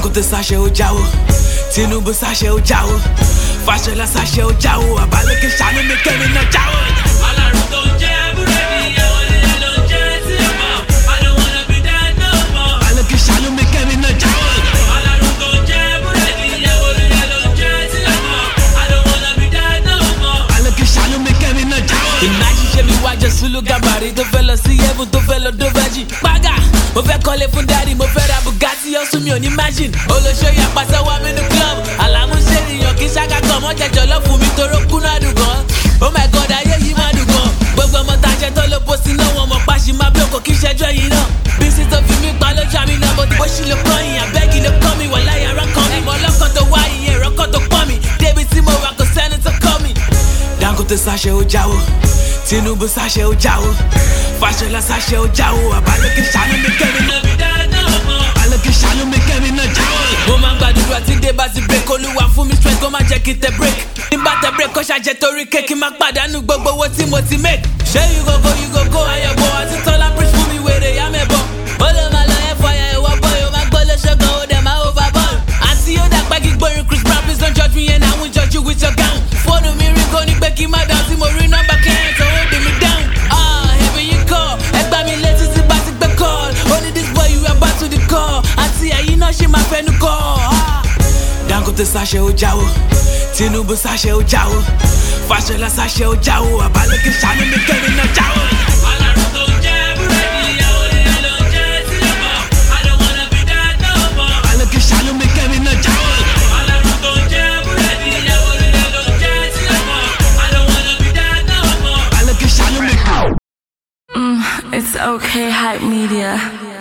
Dangote sáṣẹ ó jáwó, Tinubu sáṣẹ ó jáwó, Fáṣọlá sáṣẹ ó jáwó, Abaléké ṣàánú mi kẹ́mi náà jáwó. Alárùn tó ń jẹ́ búrẹ́dì, ẹ̀wọ̀n nílẹ̀ ló ń jẹ́ tí ó mọ̀. I don't wanna be that no more. Abaléké ṣàánú mi kẹ́mi náà jáwó. Alárùn tó ń jẹ́ búrẹ́dì, ẹ̀wọ̀n nílẹ̀ ló ń jẹ́ tí ó mọ̀. I don't wanna be that no more. Abaléké ṣàánú mi kẹ́mi náà jáwó. Ìnájí ṣe mi wájọ Sulu Gabari tó fẹ́ lọ sí Heaven tó fẹ́ lọ Dóbẹ́jì. Págà, mo fẹ́ kọ́lé fún daddy, mo fẹ́ ra Bugatti, ó sún mi ò ní imagine. Olóṣèyí apàṣẹ wá mi ní club, àlàmú ṣe ènìyàn kì í ṣáká kan, mọ́ jẹjọ lọ fún mi toró kúnná dùn gan. Oh my God, ayé yìí má dùn gan. Gbogbo ọmọ tàjẹ tó ló bó sí náà, wọn mọ̀ pàṣẹ máa bí òkò kí ṣẹjọ́ yìí náà. Bísí tó fi mí pa lójú àmì náà, mo ti bó ṣì lè kọ́ yìí, àbẹ́gì lè kọ́ mi, wọ̀lá yàrá kan mi. Ìmọ̀ ọlọ́kan tó wá ìyẹn ìrọ́kàn tó pọ̀ mi, débi tí mo wà kò sẹ́ni tó kọ́ mi. Dangote sáṣẹ ó jáwó, Tinubu sáṣẹ ó jáwó, Fáṣọlá sáṣẹ ó jáwó, Abaléké ṣàánú mi kẹ́mi náà. Abaléké ṣàánú mi kẹ́mi náà jáwó. Mo máa ń gbàdúrà tí dé bá ti break, Olúwa fún mi strength kó má jẹ́ kí n tẹ break. Tí n bá tẹ break kó ṣàjẹ́ torí kéèkì má pàdánù gbogbo owó tí mo ti make. Ṣé you go go ayọ̀bọ̀ àti tọ́lá preach fún mi wèrè yá mẹ́bọ̀. Ó lè máa lọ ẹ̀fọ́ ya ìwọ bọ́ yóò máa gbọ́ lóṣogbo ó dẹ̀ máa overball. Àti yóò dàgbà kí gbórin Chris Brown, please don't judge me and I won't judge you with your gown. Fóònù mi rí kó ní pé kí má dán tí mo rí nọ́mbà kẹ́hìn tó ń dì mí down. Ẹ̀bí yín kọ́ ẹgbà mi létí tí bá ti gbé call. Ó ní this boy you are back to the call. Àti ẹ̀yin náà ṣì máa fẹnu kọ́. Dangote sáṣẹ ó jáwó, Tinubu sáṣẹ ó jáwó, Fáṣọlá sáṣẹ ó jáwó, Abaléké ṣàánú mi kẹ́mi náà jáwó. Alárùn tó ń jẹ́ búrẹ́dì, ẹ̀wọ̀n nílẹ̀ ló ń jẹ́ tí ó mọ̀. I don't wanna be that no more. Abaléké ṣàánú mi kẹ́mi náà jáwó. Alárùn tó ń jẹ́ búrẹ́dì, ẹ̀wọ̀n nílẹ̀ ló ń jẹ́ tí ó mọ̀. I don't wanna be that no more. Abaléké ṣàánú mi. It's okay, Hype Media.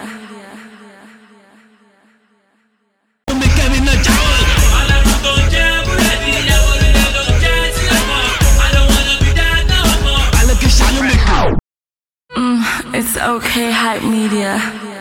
Mi kẹ́mi náà jáwó. Alárùn tó ń jẹ́ búrẹ́dì, ẹ̀wọ̀n nílẹ̀ ló ń jẹ́ tí ó mọ̀. I don't wanna be that no more. Abaléké ṣàánú mi. It's okay, Hype Media.